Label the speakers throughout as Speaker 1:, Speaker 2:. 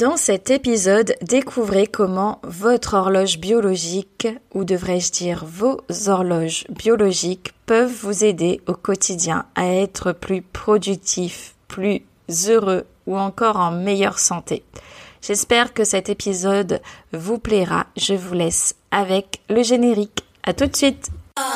Speaker 1: Dans cet épisode, découvrez comment votre horloge biologique, ou devrais-je dire vos horloges biologiques, peuvent vous aider au quotidien à être plus productif, plus heureux ou encore en meilleure santé. J'espère que cet épisode vous plaira. Je vous laisse avec le générique. À tout de suite.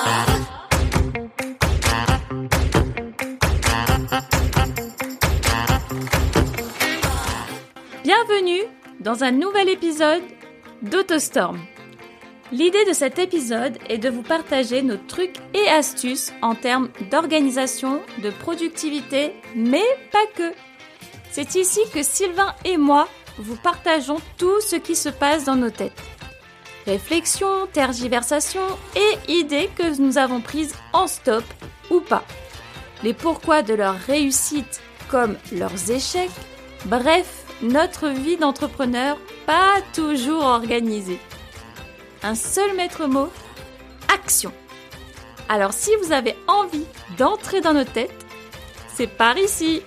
Speaker 1: Bienvenue dans un nouvel épisode d'AutoStorm. L'idée de cet épisode est de vous partager nos trucs et astuces en termes d'organisation, de productivité, mais pas que. C'est ici que Sylvain et moi vous partageons tout ce qui se passe dans nos têtes. Réflexions, tergiversations et idées que nous avons prises en stop ou pas. Les pourquoi de leur réussite comme leurs échecs. Bref, notre vie d'entrepreneur pas toujours organisée. Un seul maître mot, action. Alors si vous avez envie d'entrer dans nos têtes, c'est par ici.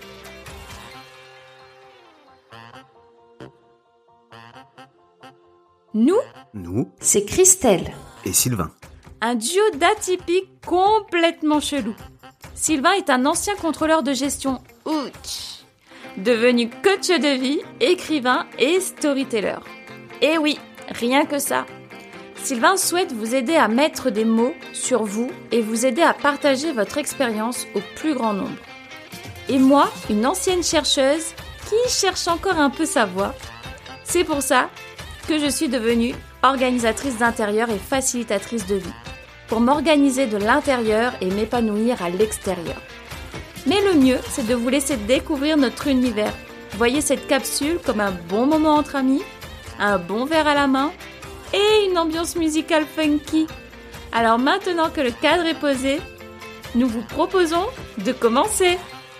Speaker 1: Nous, c'est Christelle
Speaker 2: et Sylvain.
Speaker 1: Un duo d'atypiques complètement chelou. Sylvain est un ancien contrôleur de gestion, ouch, devenu coach de vie, écrivain et storyteller. Et oui, rien que ça. Sylvain souhaite vous aider à mettre des mots sur vous et vous aider à partager votre expérience au plus grand nombre. Et moi, une ancienne chercheuse qui cherche encore un peu sa voie, c'est pour ça que je suis devenue organisatrice d'intérieur et facilitatrice de vie, pour m'organiser de l'intérieur et m'épanouir à l'extérieur. Mais le mieux, c'est de vous laisser découvrir notre univers. Voyez cette capsule comme un bon moment entre amis, un bon verre à la main et une ambiance musicale funky. Alors maintenant que le cadre est posé, nous vous proposons de commencer.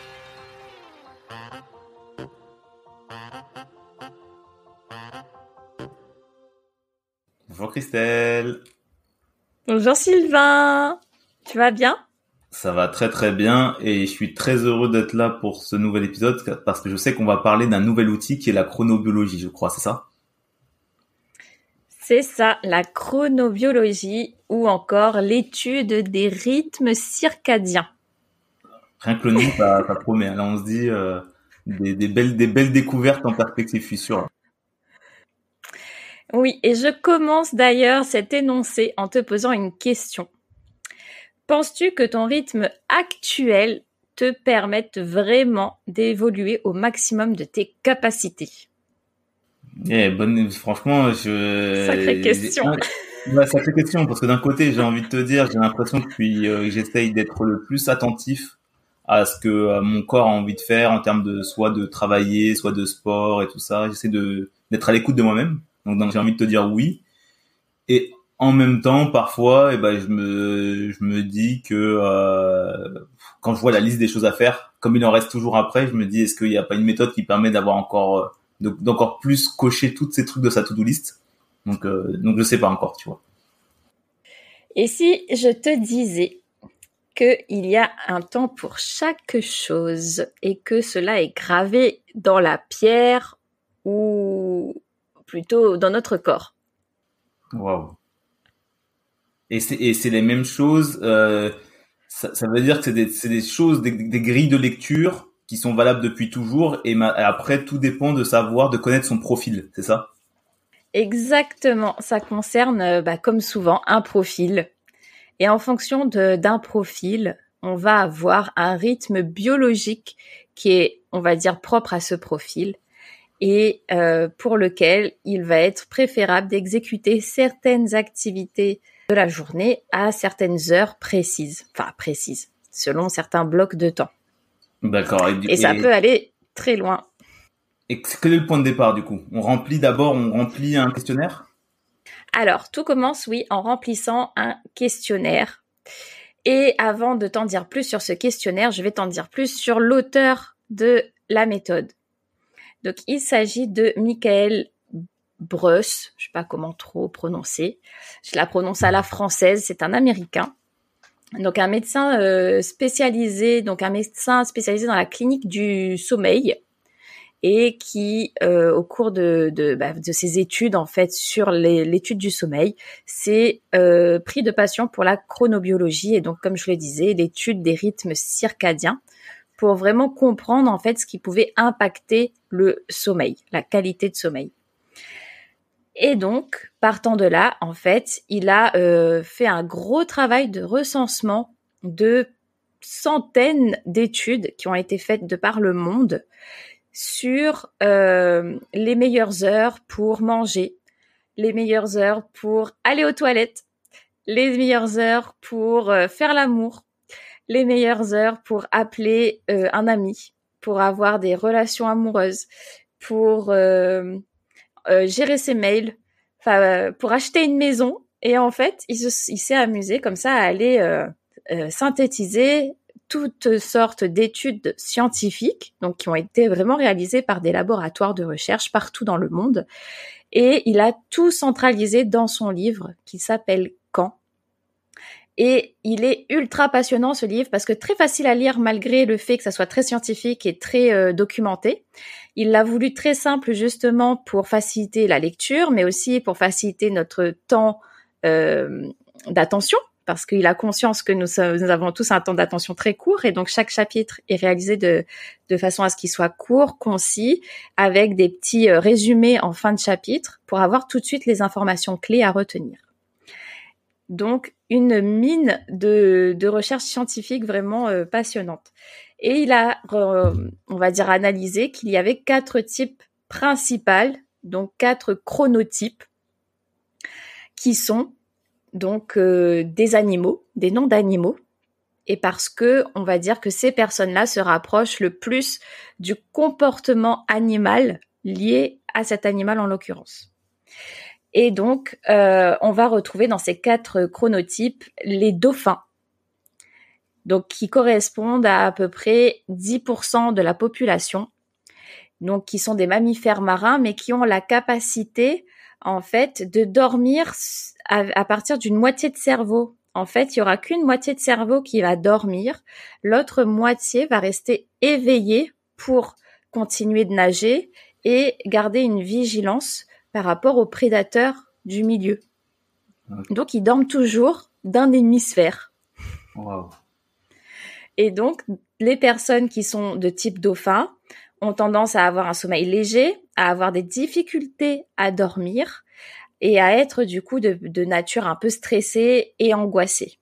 Speaker 2: Bonjour Christelle.
Speaker 1: Bonjour Sylvain. Tu vas bien ?
Speaker 2: Ça va très très bien et je suis très heureux d'être là pour ce nouvel épisode parce que je sais qu'on va parler d'un nouvel outil qui est la chronobiologie, je crois, c'est ça ?
Speaker 1: C'est ça, la chronobiologie ou encore l'étude des rythmes circadiens.
Speaker 2: Rien que le nom, ça promet. Là, on se dit des belles découvertes en perspective, je suis sûr.
Speaker 1: Oui, et je commence d'ailleurs cet énoncé en te posant une question. Penses-tu que ton rythme actuel te permette vraiment d'évoluer au maximum de tes capacités ?
Speaker 2: Franchement,
Speaker 1: Sacrée question.
Speaker 2: Sacrée question, parce que d'un côté, j'ai envie de te dire, j'ai l'impression que j'essaye d'être le plus attentif à ce que mon corps a envie de faire en termes de soit de travailler, soit de sport et tout ça. J'essaie d'être à l'écoute de moi-même. Donc j'ai envie de te dire oui. Et en même temps, parfois, je me dis que quand je vois la liste des choses à faire, comme il en reste toujours après, je me dis est-ce qu'il n'y a pas une méthode qui permet d'avoir encore d'encore plus cocher tous ces trucs de sa to-do list. Donc je sais pas encore, tu vois.
Speaker 1: Et si je te disais qu'il y a un temps pour chaque chose et que cela est gravé dans la pierre ou plutôt dans notre corps.
Speaker 2: Waouh. Et c'est les mêmes choses. Ça veut dire que c'est des choses, des grilles de lecture qui sont valables depuis toujours. Et après, tout dépend de connaître son profil. C'est ça ?
Speaker 1: Exactement. Ça concerne, comme souvent, un profil. Et en fonction d'un profil, on va avoir un rythme biologique qui est, on va dire, propre à ce profil. Et pour lequel il va être préférable d'exécuter certaines activités de la journée à certaines heures précises, selon certains blocs de temps.
Speaker 2: D'accord.
Speaker 1: Et ça peut aller très loin.
Speaker 2: Et quel est le point de départ du coup ? On remplit un questionnaire ?
Speaker 1: Alors, tout commence, oui, en remplissant un questionnaire. Et avant de t'en dire plus sur ce questionnaire, je vais t'en dire plus sur l'auteur de la méthode. Donc, il s'agit de Michael Breus, je sais pas comment trop prononcer. Je la prononce à la française, c'est un Américain. Donc, un médecin spécialisé dans la clinique du sommeil et qui, au cours de ses études en fait sur l'étude du sommeil, s'est pris de passion pour la chronobiologie et donc, comme je le disais, l'étude des rythmes circadiens pour vraiment comprendre en fait ce qui pouvait impacter le sommeil, la qualité de sommeil. Et donc, partant de là, en fait, il a fait un gros travail de recensement de centaines d'études qui ont été faites de par le monde sur les meilleures heures pour manger, les meilleures heures pour aller aux toilettes, les meilleures heures pour faire l'amour, les meilleures heures pour appeler un ami, pour avoir des relations amoureuses, pour gérer ses mails, pour acheter une maison. Et en fait, il s'est amusé comme ça à aller synthétiser toutes sortes d'études scientifiques, donc qui ont été vraiment réalisées par des laboratoires de recherche partout dans le monde. Et il a tout centralisé dans son livre qui s'appelle Quand. Et il est ultra passionnant ce livre parce que très facile à lire malgré le fait que ça soit très scientifique et très documenté. Il l'a voulu très simple justement pour faciliter la lecture, mais aussi pour faciliter notre temps d'attention, parce qu'il a conscience que nous avons tous un temps d'attention très court et donc chaque chapitre est réalisé de façon à ce qu'il soit court, concis, avec des petits résumés en fin de chapitre pour avoir tout de suite les informations clés à retenir. Donc, une mine de recherche scientifique vraiment passionnante. Et il a, on va dire, analysé qu'il y avait 4 types principaux, donc 4 chronotypes, qui sont donc des animaux, des noms d'animaux, et parce que on va dire que ces personnes-là se rapprochent le plus du comportement animal lié à cet animal en l'occurrence. Et donc, on va retrouver dans ces 4 chronotypes les dauphins, donc qui correspondent à peu près 10% de la population, donc qui sont des mammifères marins, mais qui ont la capacité, en fait, de dormir à partir d'une moitié de cerveau. En fait, il y aura qu'une moitié de cerveau qui va dormir, l'autre moitié va rester éveillée pour continuer de nager et garder une vigilance par rapport aux prédateurs du milieu. Okay. Donc, ils dorment toujours d'un hémisphère.
Speaker 2: Wow.
Speaker 1: Et donc, les personnes qui sont de type dauphin ont tendance à avoir un sommeil léger, à avoir des difficultés à dormir et à être du coup de nature un peu stressée et angoissée.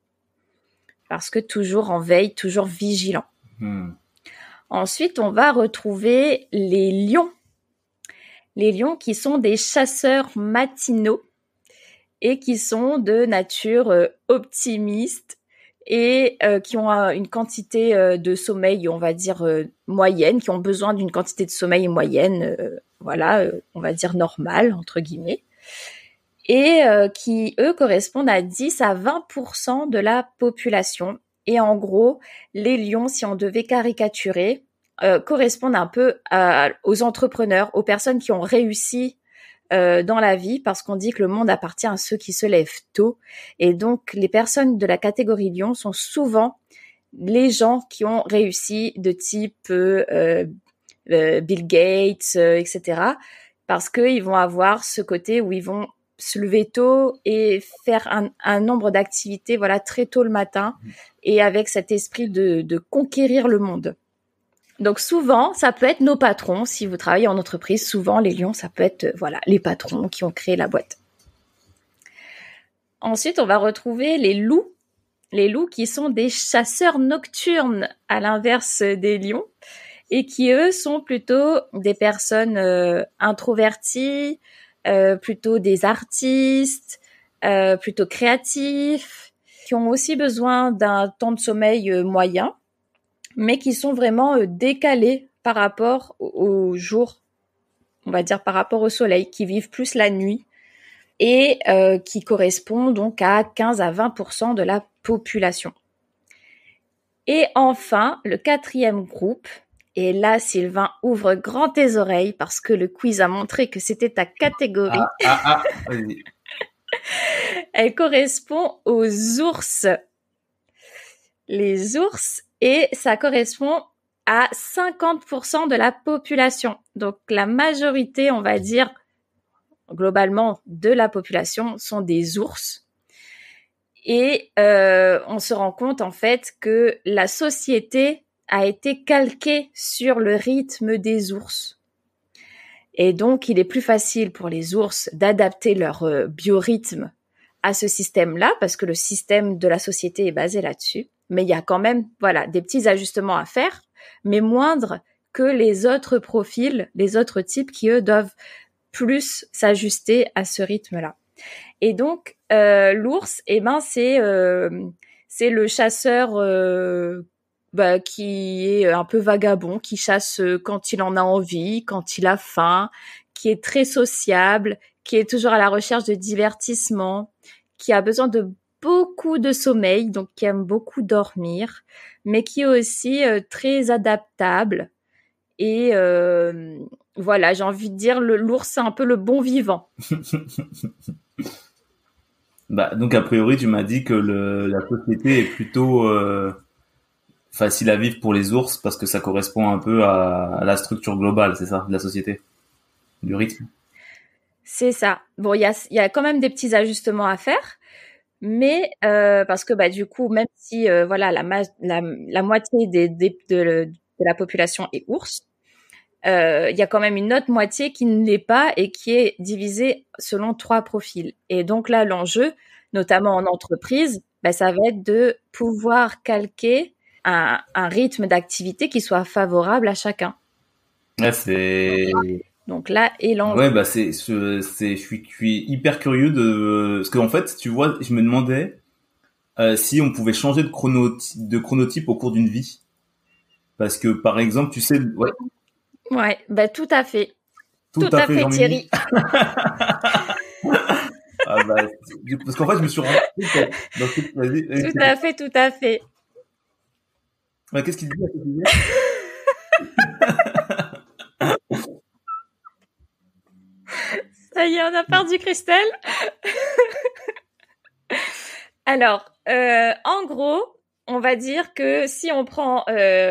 Speaker 1: Parce que toujours en veille, toujours vigilant. Ensuite, on va retrouver les lions. Les lions qui sont des chasseurs matinaux et qui sont de nature optimiste et qui ont une quantité de sommeil, on va dire, moyenne, qui ont besoin d'une quantité de sommeil moyenne, on va dire normale, entre guillemets, et qui, eux, correspondent à 10 à 20% de la population. Et en gros, les lions, si on devait caricaturer, correspondent un peu aux entrepreneurs, aux personnes qui ont réussi dans la vie, parce qu'on dit que le monde appartient à ceux qui se lèvent tôt. Et donc, les personnes de la catégorie lion sont souvent les gens qui ont réussi de type Bill Gates, etc. Parce qu'ils vont avoir ce côté où ils vont se lever tôt et faire un nombre d'activités très tôt le matin et avec cet esprit de conquérir le monde. Donc souvent, ça peut être nos patrons. Si vous travaillez en entreprise, souvent les lions, ça peut être les patrons qui ont créé la boîte. Ensuite, on va retrouver les loups. Les loups qui sont des chasseurs nocturnes, à l'inverse des lions, et qui, eux, sont plutôt des personnes introverties, plutôt des artistes, plutôt créatifs, qui ont aussi besoin d'un temps de sommeil moyen, mais qui sont vraiment décalés par rapport au jour, on va dire par rapport au soleil, qui vivent plus la nuit et qui correspond donc à 15 à 20% de la population. Et enfin, le 4e groupe, et là Sylvain, ouvre grand tes oreilles parce que le quiz a montré que c'était ta catégorie.
Speaker 2: Vas-y.
Speaker 1: Elle correspond aux ours. Les ours, et ça correspond à 50% de la population. Donc la majorité, on va dire, globalement, de la population sont des ours. Et on se rend compte en fait que la société a été calquée sur le rythme des ours. Et donc, il est plus facile pour les ours d'adapter leur biorhythme à ce système-là, parce que le système de la société est basé là-dessus. Mais il y a quand même, voilà, des petits ajustements à faire, mais moindres que les autres profils, les autres types qui, eux, doivent plus s'ajuster à ce rythme-là. Et donc, l'ours, c'est le chasseur qui est un peu vagabond, qui chasse quand il en a envie, quand il a faim, qui est très sociable, qui est toujours à la recherche de divertissement, qui a besoin de beaucoup de sommeil, donc qui aime beaucoup dormir, mais qui est aussi très adaptable. Et voilà, j'ai envie de dire, l'ours, c'est un peu le bon vivant.
Speaker 2: Donc a priori, tu m'as dit que la société est plutôt facile à vivre pour les ours parce que ça correspond un peu à la structure globale, c'est ça, de la société, du rythme.
Speaker 1: C'est ça. Bon, il y a quand même des petits ajustements à faire, mais parce que du coup, même si voilà la moitié de la population est ours, il y a quand même une autre moitié qui ne l'est pas et qui est divisée selon 3 profils. Et donc là, l'enjeu, notamment en entreprise, ça va être de pouvoir calquer un rythme d'activité qui soit favorable à chacun.
Speaker 2: Ouais,
Speaker 1: donc là, et l'enjeu.
Speaker 2: Ouais, je suis hyper curieux parce qu'en fait, tu vois, je me demandais si on pouvait changer de chronotype au cours d'une vie. Parce que, par exemple, tu sais,
Speaker 1: Ouais, tout à fait.
Speaker 2: Tout à fait,
Speaker 1: Thierry.
Speaker 2: Parce qu'en fait, je me suis rendu compte.
Speaker 1: Tout à fait.
Speaker 2: Ouais, qu'est-ce qu'il dit?
Speaker 1: Ça y est, on a perdu Christelle. Alors, en gros, on va dire que si on prend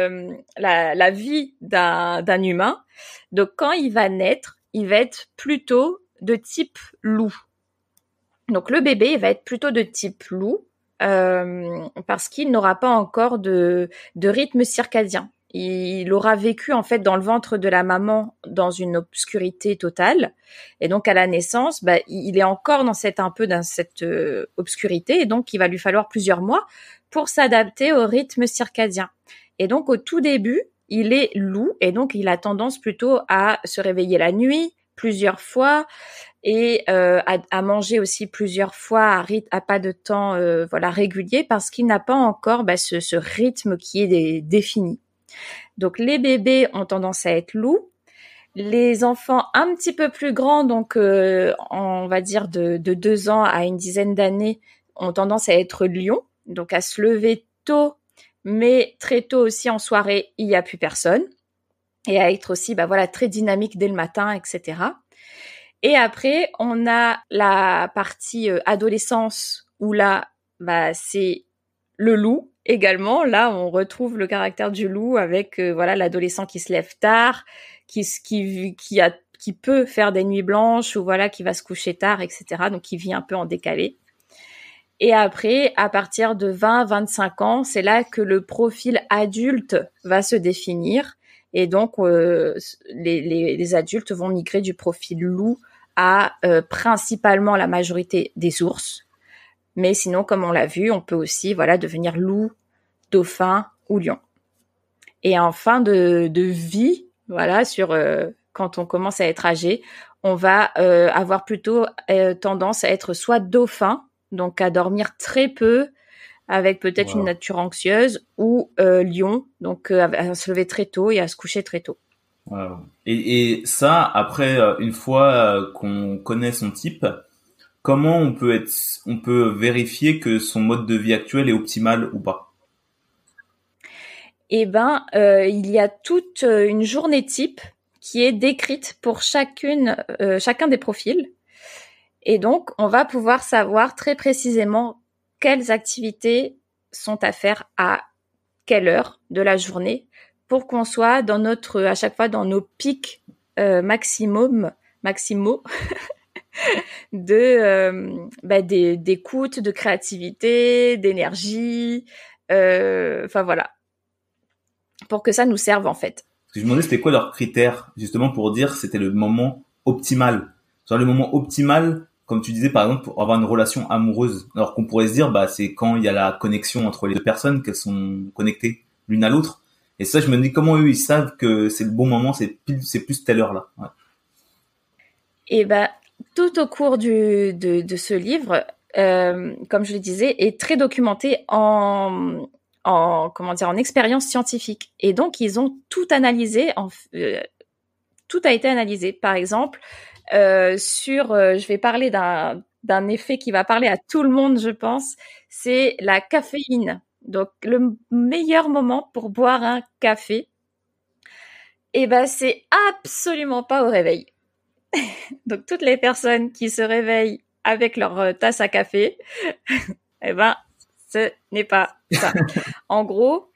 Speaker 1: la vie d'un humain, donc quand il va naître, il va être plutôt de type loup. Donc le bébé, il va être plutôt de type loup parce qu'il n'aura pas encore de rythme circadien. Il aura vécu en fait dans le ventre de la maman dans une obscurité totale, et donc à la naissance, il est encore dans cette obscurité, et donc il va lui falloir plusieurs mois pour s'adapter au rythme circadien. Et donc au tout début, il est loup, et donc il a tendance plutôt à se réveiller la nuit plusieurs fois et à manger aussi plusieurs fois à pas de temps régulier, parce qu'il n'a pas encore ce rythme qui est défini. Donc les bébés ont tendance à être loups. Les enfants un petit peu plus grands, donc on va dire de 2 ans à une dizaine d'années, ont tendance à être lions, donc à se lever tôt, mais très tôt aussi en soirée, il n'y a plus personne, et à être aussi très dynamique dès le matin, etc. Et après, on a la partie adolescence où là, c'est le loup également. Là, on retrouve le caractère du loup avec l'adolescent qui se lève tard, qui peut faire des nuits blanches, ou qui va se coucher tard, etc. Donc, qui vit un peu en décalé. Et après, à partir de 20-25 ans, c'est là que le profil adulte va se définir. Et donc, les adultes vont migrer du profil loup à principalement la majorité des ours. Mais sinon, comme on l'a vu, on peut aussi devenir loup, dauphin ou lion. Et en fin de vie, quand on commence à être âgé, on va avoir plutôt tendance à être soit dauphin, donc à dormir très peu, avec peut-être une nature anxieuse, ou lion, donc à se lever très tôt et à se coucher très tôt.
Speaker 2: Wow. Et ça, après, une fois qu'on connaît son type, comment on peut vérifier que son mode de vie actuel est optimal ou pas?
Speaker 1: Il y a toute une journée type qui est décrite pour chacun des profils. Et donc, on va pouvoir savoir très précisément quelles activités sont à faire à quelle heure de la journée pour qu'on soit à chaque fois dans nos pics maximaux d'écoute, de créativité, d'énergie, enfin voilà, pour que ça nous serve en fait.
Speaker 2: Parce que je me demandais c'était quoi leurs critères, justement pour dire c'était le moment optimal. Genre le moment optimal, comme tu disais par exemple, pour avoir une relation amoureuse. Alors qu'on pourrait se dire, bah c'est quand il y a la connexion entre les deux personnes, qu'elles sont connectées l'une à l'autre. Et ça, je me dis comment eux ils savent que c'est le bon moment, c'est plus telle heure là. Ouais.
Speaker 1: Et tout au cours de ce livre, comme je le disais, est très documenté en expérience scientifique. Et donc, ils ont tout analysé, tout a été analysé. Par exemple, je vais parler d'un effet qui va parler à tout le monde, je pense, c'est la caféine. Donc, le meilleur moment pour boire un café, c'est absolument pas au réveil. Donc, toutes les personnes qui se réveillent avec leur tasse à café, ce n'est pas ça. En gros,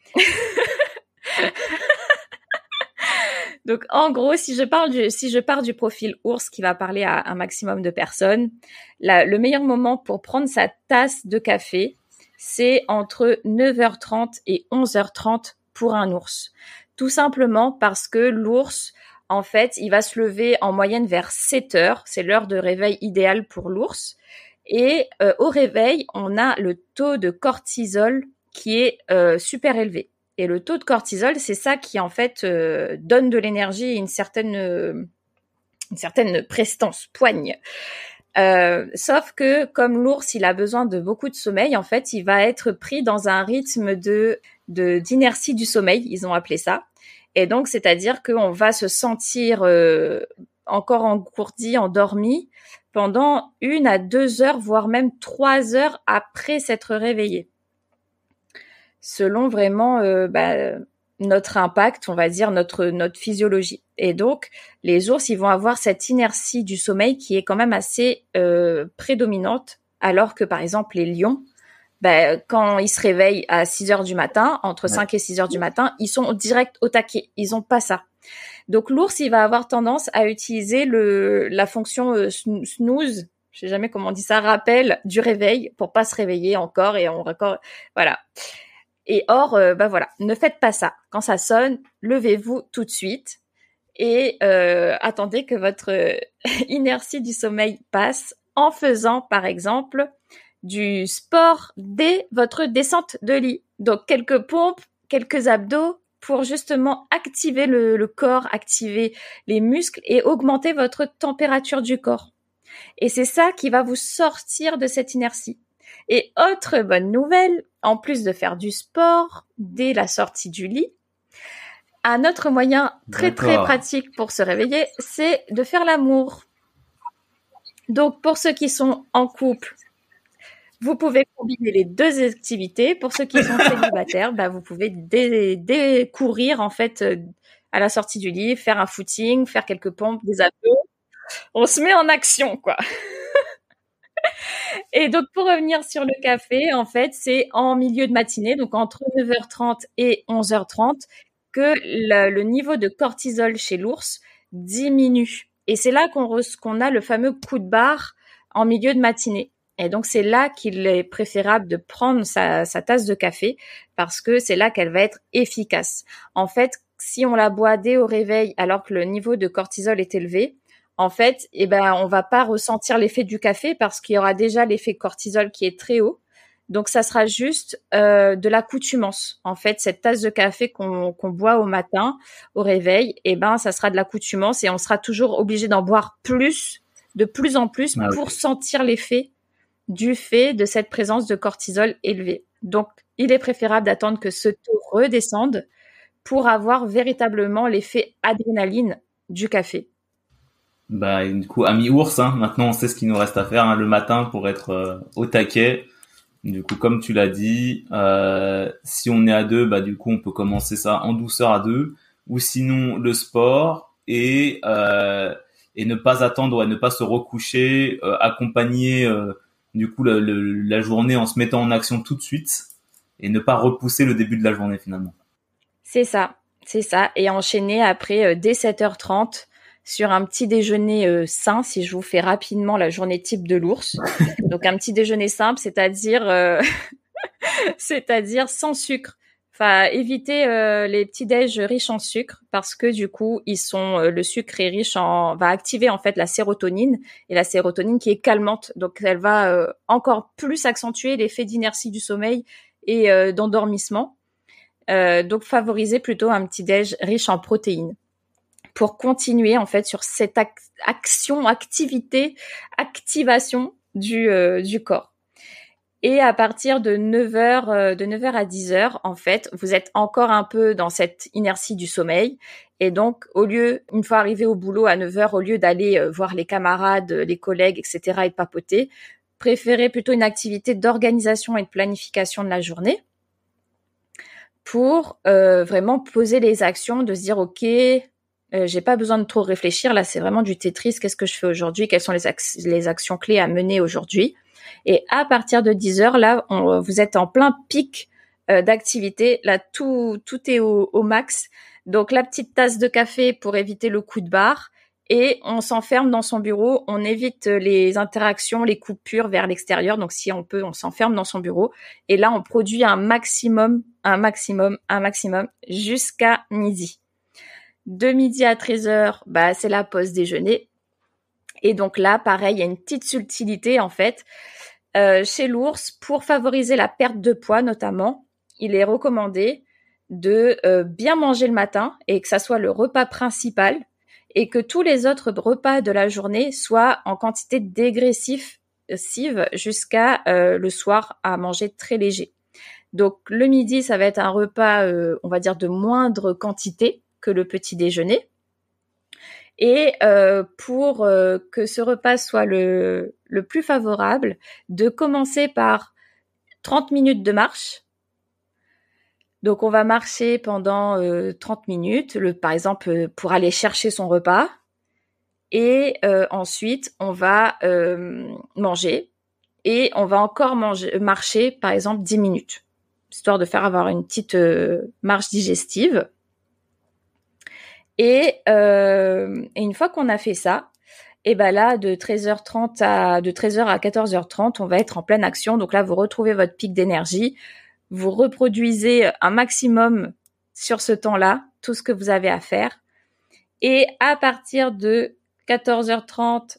Speaker 1: si je pars du profil ours qui va parler à un maximum de personnes, le meilleur moment pour prendre sa tasse de café, c'est entre 9h30 et 11h30 pour un ours. Tout simplement parce que l'ours, en fait, il va se lever en moyenne vers 7h. C'est l'heure de réveil idéale pour l'ours. Et au réveil, on a le taux de cortisol qui est super élevé. Et le taux de cortisol, c'est ça qui, en fait, donne de l'énergie et une certaine prestance, poigne. Sauf que comme l'ours, il a besoin de beaucoup de sommeil, en fait, il va être pris dans un rythme d'inertie du sommeil, ils ont appelé ça. Et donc, c'est-à-dire qu'on va se sentir encore engourdi, endormi pendant 1 à 2 heures, voire même 3 heures après s'être réveillé. Selon vraiment notre impact, on va dire notre physiologie. Et donc, les ours, ils vont avoir cette inertie du sommeil qui est quand même assez prédominante, alors que par exemple les lions, quand ils se réveillent à 6 heures du matin, entre 5 et 6 heures du matin, ils sont direct au taquet. Ils ont pas ça. Donc l'ours, il va avoir tendance à utiliser la fonction snooze, je sais jamais comment on dit ça, rappel du réveil pour pas se réveiller encore voilà. Et or, voilà, ne faites pas ça. Quand ça sonne, levez-vous tout de suite et attendez que votre inertie du sommeil passe en faisant, par exemple, du sport dès votre descente de lit. Donc, quelques pompes, quelques abdos pour justement activer le corps, activer les muscles et augmenter votre température du corps. Et c'est ça qui va vous sortir de cette inertie. Et autre bonne nouvelle, en plus de faire du sport dès la sortie du lit, un autre moyen très pratique pour se réveiller, c'est de faire l'amour. Donc pour ceux qui sont en couple, vous pouvez combiner les deux activités. Pour ceux qui sont célibataires, vous pouvez courir en fait à la sortie du lit, faire un footing, faire quelques pompes, des abdos. On se met en action, quoi. Et donc, pour revenir sur le café, en fait, c'est en milieu de matinée, donc entre 9h30 et 11h30, que le niveau de cortisol chez l'ours diminue. Et c'est là qu'on a le fameux coup de barre en milieu de matinée. Et donc, c'est là qu'il est préférable de prendre sa tasse de café parce que c'est là qu'elle va être efficace. En fait, si on la boit dès au réveil alors que le niveau de cortisol est élevé, en fait, on va pas ressentir l'effet du café parce qu'il y aura déjà l'effet cortisol qui est très haut. Donc, ça sera juste de l'accoutumance. En fait, cette tasse de café qu'on boit au matin, au réveil, ça sera de l'accoutumance et on sera toujours obligé d'en boire de plus en plus pour sentir l'effet du fait de cette présence de cortisol élevée. Donc, il est préférable d'attendre que ce taux redescende pour avoir véritablement l'effet adrénaline du café.
Speaker 2: Du coup, ami ours, maintenant on sait ce qu'il nous reste à faire le matin pour être au taquet. Du coup, comme tu l'as dit, si on est à deux, du coup on peut commencer ça en douceur à deux, ou sinon le sport et ne pas attendre, ne pas se recoucher, accompagner du coup la journée en se mettant en action tout de suite et ne pas repousser le début de la journée finalement.
Speaker 1: C'est ça. C'est ça. Et enchaîner après dès 7h30 sur un petit déjeuner sain, si je vous fais rapidement la journée type de l'ours. Donc un petit déjeuner simple, c'est-à-dire sans sucre. Enfin, éviter les petits déj riches en sucre parce que du coup, le sucre est va activer en fait la sérotonine et la sérotonine qui est calmante. Donc elle va encore plus accentuer l'effet d'inertie du sommeil et d'endormissement. Donc favoriser plutôt un petit déj riche en protéines pour continuer en fait sur cette activation du corps. Et à partir de 9h à 10h, en fait, vous êtes encore un peu dans cette inertie du sommeil. Et donc, une fois arrivé au boulot à 9h, au lieu d'aller voir les camarades, les collègues, etc., et de papoter, préférez plutôt une activité d'organisation et de planification de la journée pour vraiment poser les actions, de se dire, OK, j'ai pas besoin de trop réfléchir. Là, c'est vraiment du Tetris. Qu'est-ce que je fais aujourd'hui? Quelles sont les actions clés à mener aujourd'hui? Et à partir de 10h, là, vous êtes en plein pic d'activité. Là, tout est au max. Donc, la petite tasse de café pour éviter le coup de barre. Et on s'enferme dans son bureau. On évite les interactions, les coupures vers l'extérieur. Donc, si on peut, on s'enferme dans son bureau. Et là, on produit un maximum jusqu'à midi. De midi à 13h, c'est la pause déjeuner. Et donc là, pareil, il y a une petite subtilité en fait. Chez l'ours, pour favoriser la perte de poids notamment, il est recommandé de bien manger le matin et que ça soit le repas principal et que tous les autres repas de la journée soient en quantité dégressive jusqu'à le soir à manger très léger. Donc le midi, ça va être un repas, on va dire, de moindre quantité que le petit déjeuner. Et pour que ce repas soit le plus favorable, de commencer par 30 minutes de marche. Donc on va marcher pendant 30 minutes, par exemple pour aller chercher son repas. Et ensuite, on va manger. Et on va encore marcher, par exemple, 10 minutes, histoire de faire avoir une petite marche digestive. Et une fois qu'on a fait ça, et là, de 13h à 14h30, on va être en pleine action. Donc là, vous retrouvez votre pic d'énergie. Vous reproduisez un maximum sur ce temps-là, tout ce que vous avez à faire. Et à partir de 14h30,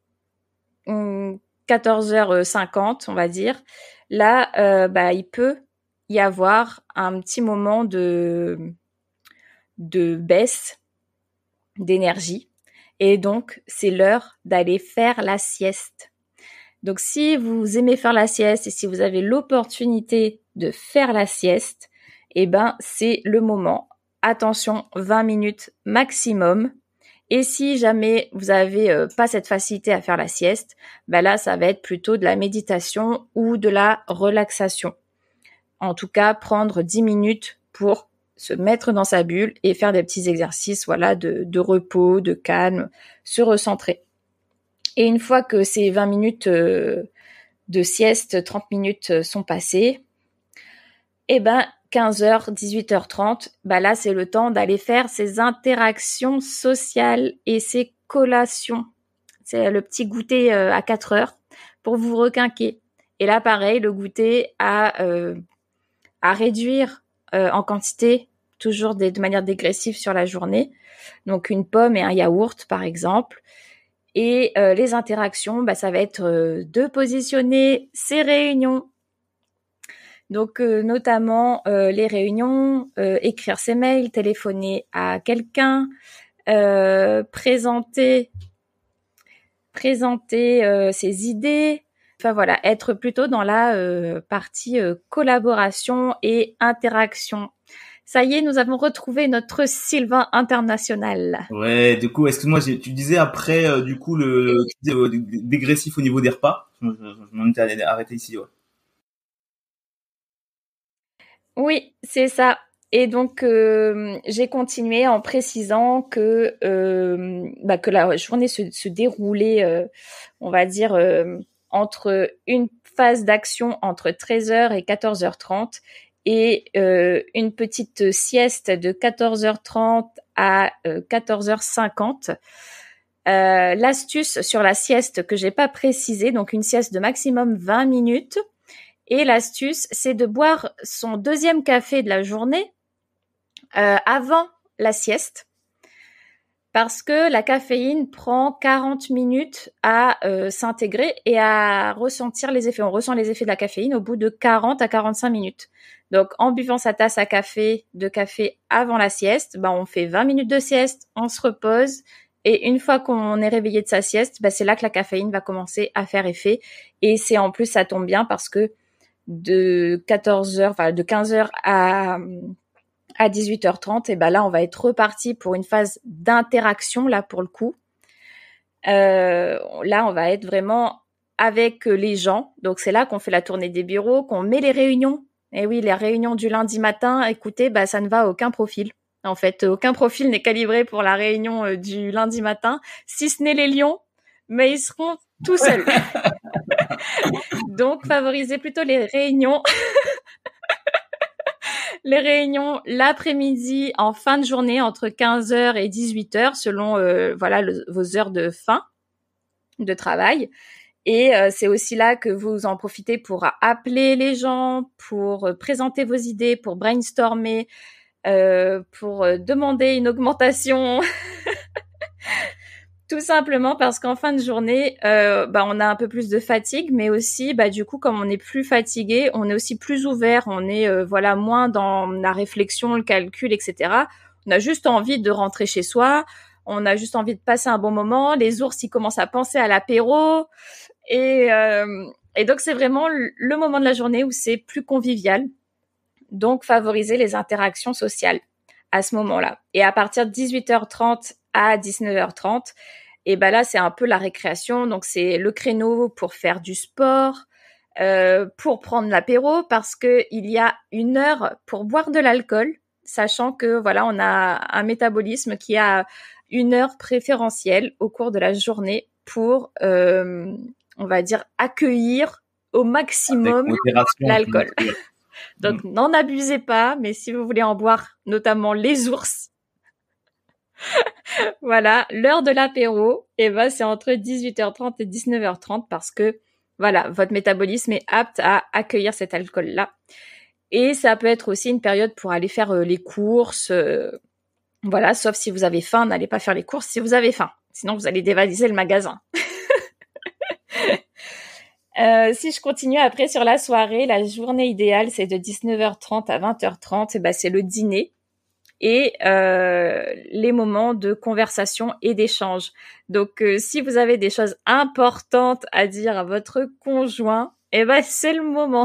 Speaker 1: 14h50, on va dire, là, il peut y avoir un petit moment de baisse d'énergie. Et donc, c'est l'heure d'aller faire la sieste. Donc, si vous aimez faire la sieste et si vous avez l'opportunité de faire la sieste, c'est le moment. Attention, 20 minutes maximum. Et si jamais vous avez pas cette facilité à faire la sieste, là, ça va être plutôt de la méditation ou de la relaxation. En tout cas, prendre 10 minutes pour se mettre dans sa bulle et faire des petits exercices, de repos, de calme, se recentrer. Et une fois que ces 20 minutes de sieste, 30 minutes sont passées, 15h, 18h30, là, c'est le temps d'aller faire ces interactions sociales et ces collations. C'est le petit goûter à 4h pour vous requinquer. Et là, pareil, le goûter à réduire en quantité, toujours de manière dégressive sur la journée. Donc, une pomme et un yaourt, par exemple. Et les interactions, ça va être de positionner ces réunions. Donc, notamment les réunions, écrire ses mails, téléphoner à quelqu'un, présenter ses idées. Enfin voilà, être plutôt dans la partie collaboration et interaction. Ça y est, nous avons retrouvé notre Sylvain international.
Speaker 2: Ouais, du coup, excuse-moi, tu disais après, du coup, le dégressif au niveau des repas. Je m'en étais arrêté ici, ouais.
Speaker 1: Oui, c'est ça. Et donc, j'ai continué en précisant que la journée se déroulait, on va dire, entre une phase d'action entre 13h et 14h30 et une petite sieste de 14h30 à 14h50. L'astuce sur la sieste que j'ai pas précisé, donc une sieste de maximum 20 minutes. Et l'astuce, c'est de boire son deuxième café de la journée avant la sieste. Parce que la caféine prend 40 minutes à s'intégrer et à ressentir les effets. On ressent les effets de la caféine au bout de 40 à 45 minutes. Donc, en buvant sa tasse de café avant la sieste, on fait 20 minutes de sieste, on se repose. Et une fois qu'on est réveillé de sa sieste, c'est là que la caféine va commencer à faire effet. Et c'est en plus, ça tombe bien parce que de 15h à 18h30, et là, on va être reparti pour une phase d'interaction, là, pour le coup. Là, on va être vraiment avec les gens. Donc, c'est là qu'on fait la tournée des bureaux, qu'on met les réunions. Et oui, les réunions du lundi matin, écoutez, ça ne va à aucun profil. En fait, aucun profil n'est calibré pour la réunion du lundi matin, si ce n'est les lions, mais ils seront tout seuls. Donc, favorisez plutôt les réunions. Les réunions l'après-midi en fin de journée entre 15h et 18h selon vos heures de fin de travail. Et c'est aussi là que vous en profitez pour appeler les gens, pour présenter vos idées, pour brainstormer, pour demander une augmentation. Tout simplement parce qu'en fin de journée, on a un peu plus de fatigue, mais aussi, du coup, comme on est plus fatigué, on est aussi plus ouvert, on est, moins dans la réflexion, le calcul, etc. On a juste envie de rentrer chez soi, on a juste envie de passer un bon moment. Les ours, ils commencent à penser à l'apéro, et donc c'est vraiment le moment de la journée où c'est plus convivial. Donc, favoriser les interactions sociales à ce moment-là. Et à partir de 18h30 à 19h30, et là, c'est un peu la récréation. Donc, c'est le créneau pour faire du sport, pour prendre l'apéro, parce que il y a 1 heure pour boire de l'alcool, sachant que, on a un métabolisme qui a 1 heure préférentielle au cours de la journée pour, on va dire, accueillir au maximum l'alcool. Donc, n'en abusez pas, mais si vous voulez en boire, notamment les ours, voilà, l'heure de l'apéro, c'est entre 18h30 et 19h30 parce que, votre métabolisme est apte à accueillir cet alcool-là. Et ça peut être aussi une période pour aller faire les courses, sauf si vous avez faim, n'allez pas faire les courses si vous avez faim. Sinon, vous allez dévaliser le magasin. Si je continue après sur la soirée, la journée idéale, c'est de 19h30 à 20h30, c'est le dîner et les moments de conversation et d'échange. Donc, si vous avez des choses importantes à dire à votre conjoint, c'est le moment.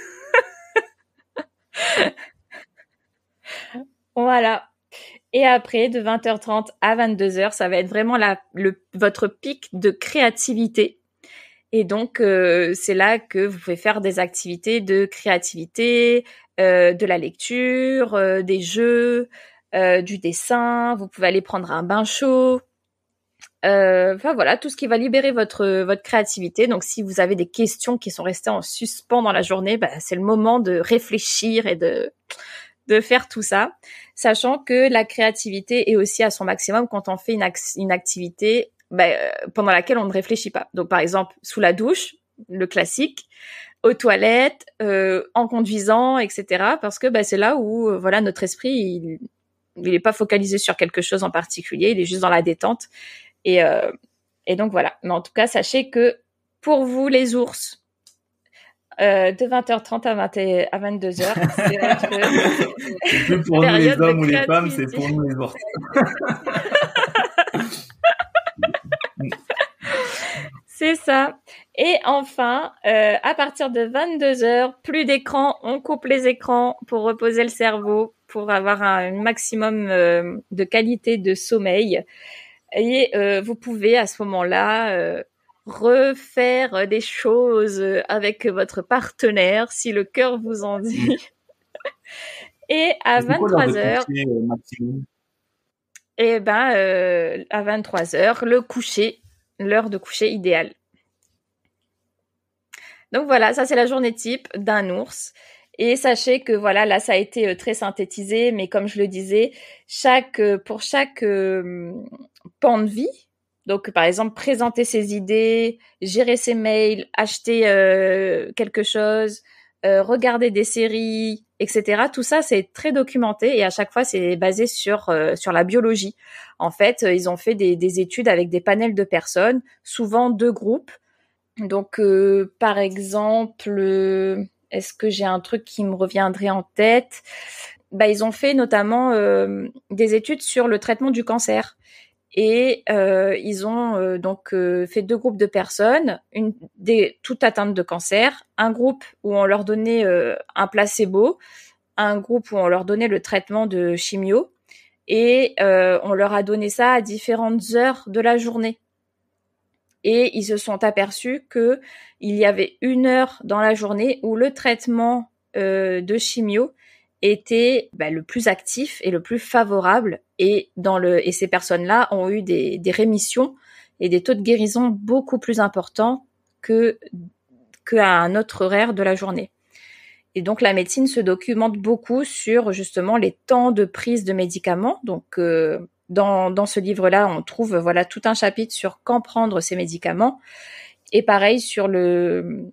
Speaker 1: Voilà. Et après, de 20h30 à 22h, ça va être vraiment votre pic de créativité. Et donc, c'est là que vous pouvez faire des activités de créativité, de la lecture, des jeux, du dessin. Vous pouvez aller prendre un bain chaud. Tout ce qui va libérer votre créativité. Donc, si vous avez des questions qui sont restées en suspens dans la journée, c'est le moment de réfléchir et de faire tout ça, sachant que la créativité est aussi à son maximum quand on fait une activité pendant laquelle on ne réfléchit pas. Donc, par exemple, sous la douche, le classique, aux toilettes, en conduisant, etc. Parce que c'est là où notre esprit, il est pas focalisé sur quelque chose en particulier, il est juste dans la détente. Et donc, voilà. Mais en tout cas, sachez que pour vous, les ours, de 20h30 à 22h, c'est votre
Speaker 2: c'est plus pour nous les hommes ou les femmes, c'est pour nous les ours.
Speaker 1: C'est ça. Et enfin, à partir de 22h, plus d'écran, on coupe les écrans pour reposer le cerveau, pour avoir un maximum de qualité de sommeil. Et vous pouvez à ce moment-là refaire des choses avec votre partenaire si le cœur vous en dit. Et à 23h, à 23h, l'heure de coucher idéale. Donc voilà, ça c'est la journée type d'un ours. Et sachez que voilà, là, ça a été très synthétisé, mais comme je le disais, pour chaque pan de vie, donc par exemple, présenter ses idées, gérer ses mails, acheter quelque chose, regarder des séries, etc. Tout ça, c'est très documenté et à chaque fois, c'est basé sur la biologie. En fait, ils ont fait des études avec des panels de personnes, souvent 2 groupes. Donc, par exemple, est-ce que j'ai un truc qui me reviendrait en tête? Bah, ils ont fait notamment des études sur le traitement du cancer. Et ils ont fait 2 groupes de personnes, toutes atteintes de cancer, un groupe où on leur donnait un placebo, un groupe où on leur donnait le traitement de chimio, et on leur a donné ça à différentes heures de la journée. Et ils se sont aperçus que il y avait 1 heure dans la journée où le traitement de chimio était le plus actif et le plus favorable, et ces personnes-là ont eu des rémissions et des taux de guérison beaucoup plus importants qu'à un autre horaire de la journée. Et donc la médecine se documente beaucoup sur justement les temps de prise de médicaments. Donc dans ce livre-là, on trouve tout un chapitre sur quand prendre ces médicaments. Et pareil sur le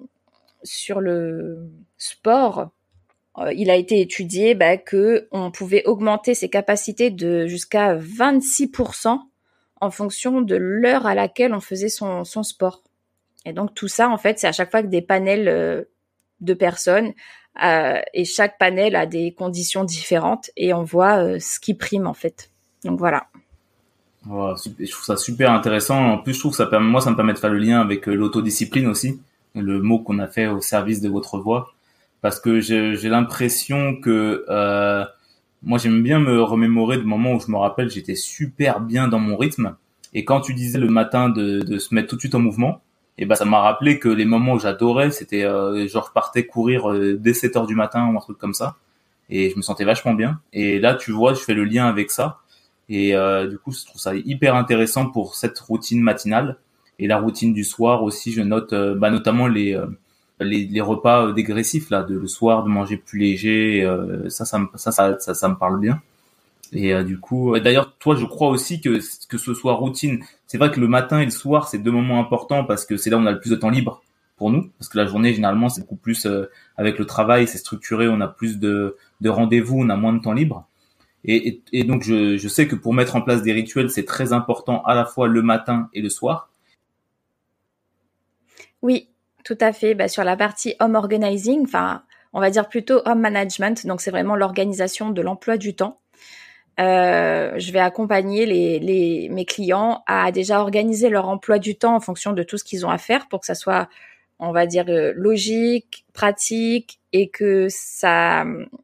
Speaker 1: sport, il a été étudié que on pouvait augmenter ses capacités de jusqu'à 26% en fonction de l'heure à laquelle on faisait son sport. Et donc tout ça, en fait, c'est à chaque fois que des panels de personnes, et chaque panel a des conditions différentes et on voit ce qui prime en fait. Donc voilà.
Speaker 2: Ouais, je trouve ça super intéressant. En plus, je trouve que ça me permet de faire le lien avec l'autodiscipline aussi, le mot qu'on a fait au service de votre voix, parce que j'ai l'impression que moi j'aime bien me remémorer de moments où je me rappelle j'étais super bien dans mon rythme, et quand tu disais le matin de se mettre tout de suite en mouvement, et ça m'a rappelé que les moments où j'adorais, c'était genre je partais courir dès 7 heures du matin ou un truc comme ça, et je me sentais vachement bien. Et là, tu vois, je fais le lien avec ça. Et du coup, je trouve ça hyper intéressant pour cette routine matinale. Et la routine du soir aussi, je note notamment les repas dégressifs là, le soir, de manger plus léger. Ça me parle bien. Et du coup, d'ailleurs, toi, je crois aussi que ce soit routine. C'est vrai que le matin et le soir, c'est 2 moments importants parce que c'est là où on a le plus de temps libre pour nous. Parce que la journée, généralement, c'est beaucoup plus avec le travail, c'est structuré, on a plus de rendez-vous, on a moins de temps libre. Et donc je sais que pour mettre en place des rituels, c'est très important à la fois le matin et le soir.
Speaker 1: Oui, tout à fait. Sur la partie home organizing, enfin, on va dire plutôt home management, donc c'est vraiment l'organisation de l'emploi du temps. Je vais accompagner mes clients à déjà organiser leur emploi du temps en fonction de tout ce qu'ils ont à faire pour que ça soit, on va dire, logique, pratique, et que ça,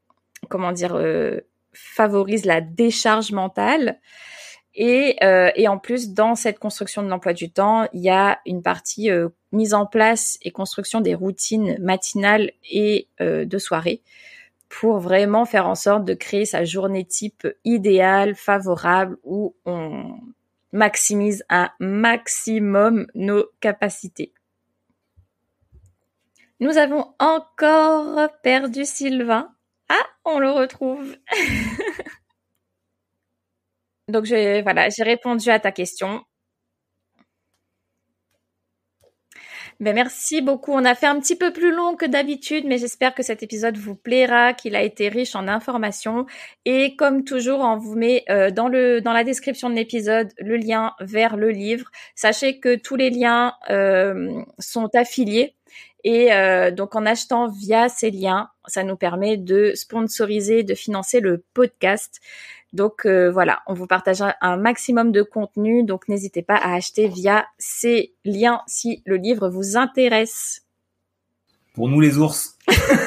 Speaker 1: favorise la décharge mentale. Et en plus, dans cette construction de l'emploi du temps, il y a une partie mise en place et construction des routines matinales et de soirée pour vraiment faire en sorte de créer sa journée type idéale, favorable, où on maximise un maximum nos capacités. Nous avons encore perdu Sylvain. Ah, on le retrouve. Donc j'ai répondu à ta question. Merci beaucoup. On a fait un petit peu plus long que d'habitude, mais j'espère que cet épisode vous plaira, qu'il a été riche en informations. Et comme toujours, on vous met dans la description de l'épisode le lien vers le livre. Sachez que tous les liens sont affiliés. Et donc en achetant via ces liens, ça nous permet de sponsoriser, de financer le podcast. Donc on vous partage un maximum de contenu, donc n'hésitez pas à acheter via ces liens si le livre vous intéresse.
Speaker 2: Pour nous les ours.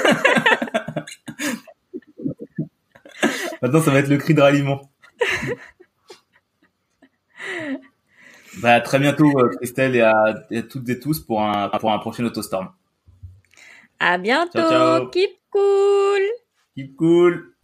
Speaker 2: Maintenant, ça va être le cri de ralliement. À très bientôt, Christelle, et à toutes et tous pour un prochain Autostorm.
Speaker 1: À bientôt.
Speaker 2: Ciao, ciao.
Speaker 1: Keep cool.
Speaker 2: Keep cool.